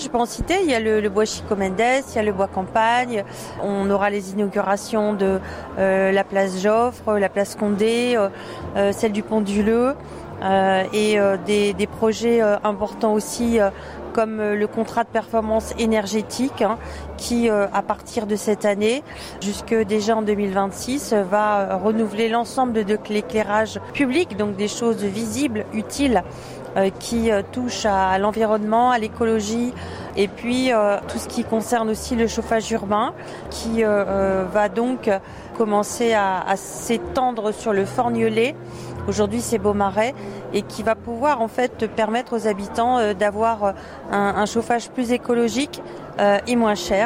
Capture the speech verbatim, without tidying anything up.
Je peux en citer, il y a le, le bois Chico Mendes, il y a le bois Campagne, on aura les inaugurations de euh, la place Joffre, la place Condé, euh, celle du Pont du Leu, euh, et euh, des, des projets euh, importants aussi euh, comme euh, le contrat de performance énergétique hein, qui, euh, à partir de cette année, jusque déjà en deux mille vingt-six, euh, va euh, renouveler l'ensemble de, de l'éclairage public, donc des choses visibles, utiles, euh, qui euh, touchent à, à l'environnement, à l'écologie, et puis euh, tout ce qui concerne aussi le chauffage urbain, qui euh, euh, va donc commencer à, à s'étendre sur le Forgnolais. Aujourd'hui, c'est Beaumarais et qui va pouvoir en fait permettre aux habitants euh, d'avoir un, un chauffage plus écologique euh, et moins cher.